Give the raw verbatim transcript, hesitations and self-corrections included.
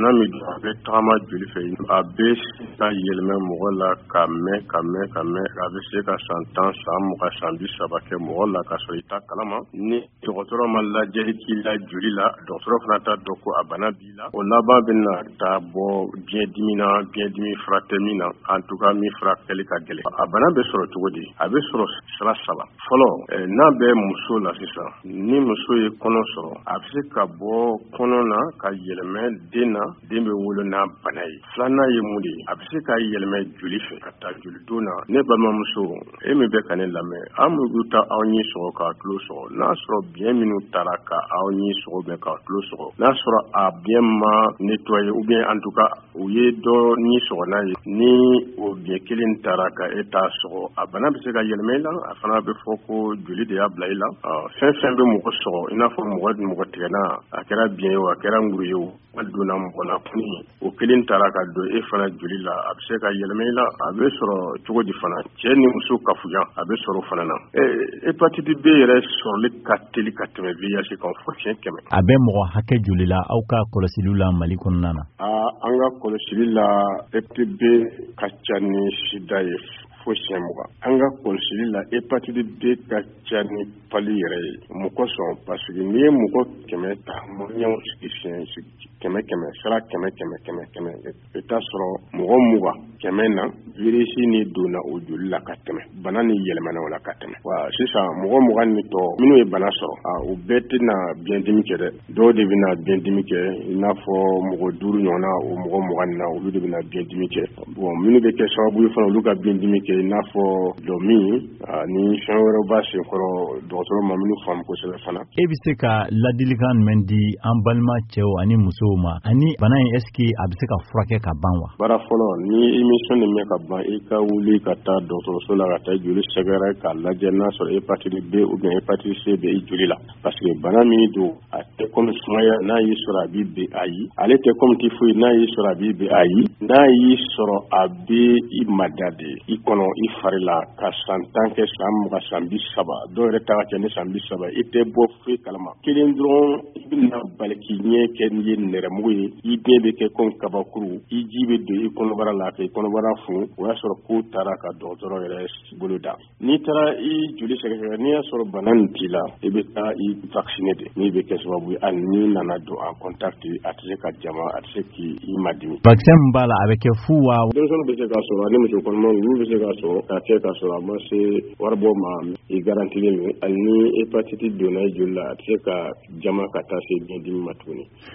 bana min don a bɛ tagama joli fɛ a bɛ se ka yɛlɛmɛ mɔgɔ la ka mɛn ka mɛn ka mɛn a bɛ se ka san tan san mugan san bi saba kɛ mɔgɔ la ka sɔrɔ i ta kalama ni dɔgɔtɔrɔ ma lajɛli k'i la joli la dɔgɔtɔrɔ fana t'a dɔn ko a bana b'i la o laban bɛ na taa bɔ biyɛndimi na biyɛndimi fura tɛ min na en tout cas min furakɛli ka gɛlɛn a bana bɛ sɔrɔ cogo di a bɛ sɔrɔ sira saba fɔlɔ n'a bɛ muso la sisan ni muso ye kɔnɔ sɔrɔ a bɛ se ka bɔ kɔnɔ na ka yɛlɛmɛ den na den bɛ wolo n'a bana ye filanan ye mun de ye a bɛ se ka yɛlɛmɛ joli fɛ ka taa joli don na ne balimamuso e min bɛ ka ne lamɛn an minnu ta aw ɲi sɔgɔ k'a tulo sɔgɔ n'a sɔrɔ biyɛn minnu taara ka aw ɲi sɔgɔ bɛn k'a tulo sɔgɔ n'a sɔrɔ a biyɛn ma nettoyer ou bien en tout cas u ye dɔ ɲi sɔgɔ n'a ye ni o biyɛn kelen taara ka e t'a sɔgɔ a bana bɛ se ka yɛlɛmɛ i la a fana bɛ fɔ ko joli de y'a bila i la fɛn fɛn bɛ mɔgɔ sɔgɔ i n'a fɔ mɔgɔ mɔgɔ tigɛna a kɛra biyɛn ye o a kɛra nguru ye o a donna mɔgɔ la kuni o kelen taara ka don e fana joli la a bɛ se ka yɛlɛmɛ i la a bɛ sɔrɔ cogo di fana cɛ ni muso kafuya a bɛ sɔrɔ fana na hépatite B yɛrɛ sɔrɔli ka teli ka tɛmɛ V I H kan fɔ tiɲɛ kɛmɛ a bɛ mɔgɔ hakɛ joli la aw ka kɔlɔsiliw la Mali kɔnɔna na an ka kɔlɔsili la hépatite B ka ca ni sida ye fo siɲɛ mugan an ka kɔlɔsili la hépatite B ka ca ni pali yɛrɛ ye mun kosɔn parce que n'i ye mɔgɔ kɛmɛ ta mɔɲɛw sigi siɲɛ sigi kɛmɛ kɛmɛ sara kɛmɛ kɛmɛ kɛmɛ kɛmɛ i t'a sɔrɔ mɔgɔ mugan kɛmɛ na virisi ni donna o joli la ka tɛmɛ bana ni yɛlɛmana o la ka tɛmɛ wa sisan mɔgɔ mugan ni tɔ minnu ye bana sɔrɔ o bɛɛ tɛna biyɛndimi kɛ dɛ dɔw de bɛna biyɛndimi kɛ i n'a fɔ mɔgɔ duuru ɲɔgɔnna o mɔgɔ mugan na olu de bɛna biyɛndimi kɛ bon minnu bɛ kɛ sababu ye fana olu ka biyɛndimi kɛ i n'a fɔ dɔmi ni fɛn wɛrɛw b'a senkɔrɔ dɔgɔtɔrɔ ma minnu faamu kosɛbɛ fana e bɛ se ka ladilikan jumɛn di an balima cɛw ani musow ma ani bana in est-ce que a bɛ se ka furakɛ ka ban wa bara fɔlɔ ni émission de mɛn ka ban i ka wuli ka taa dɔgɔtɔrɔso la ka taa joli sɛgɛrɛ k'a lajɛ n'a sɔrɔ hépatite B ou bien hépatite C bɛ i joli la parce que bana min don a tɛ comme sumaya n'a y'i sɔrɔ a b'i ben ayi ale tɛ comme typhoïde n'a y'i sɔrɔ a b'i ben ayi n'a y'i sɔrɔ a bɛ i mada de i kɔnɔ i fari la ka san tan kɛ san mugan san bi saba dɔw yɛrɛ ta ka kɛ ni san bi saba i tɛ bɔ foyi kalama kelen dɔrɔn i bɛna bali k'i ɲɛ kɛ n'i ye nɛrɛmugu ye i den bɛ kɛ comme kabakuru i ji bɛ don i kɔnɔbara la k'i kɔnɔbara fun o y'a sɔrɔ ko taara ka dɔgɔtɔrɔ yɛrɛ bolo da n'i taara i joli sɛgɛsɛgɛ n'i y'a sɔrɔ bana nin t'i la i bɛ taa i vacciner de min bɛ kɛ sababu ye hali n'i nana don en contact a tɛ se ka jama a tɛ se k'i madimi vaccin min b'a la a bɛ kɛ fu wa denmisɛnninw bɛ se k'a sɔrɔ ani muso kɔnɔmaw olu bɛ se k'a sɔrɔ k'a kɛ k'a sɔrɔ a ma se waribɔ ma i garantilen don hali ni hépatite donna i joli la a tɛ se ka jama ka taa se biyɛndimi ma tuguni